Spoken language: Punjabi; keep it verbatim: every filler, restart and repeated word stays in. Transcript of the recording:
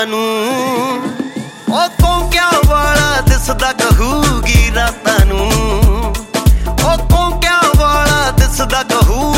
ਨੂੰ ਉਹ ਕੌਂਕਿਆਂ ਵਾਲਾ ਦਿਸਦਾ ਕਹੂਗੀ ਰਾਤਾਂ ਨੂੰ, ਉਹ ਕੌਂਕਿਆਂ ਵਾਲਾ ਦਿਸਦਾ ਕਹੂ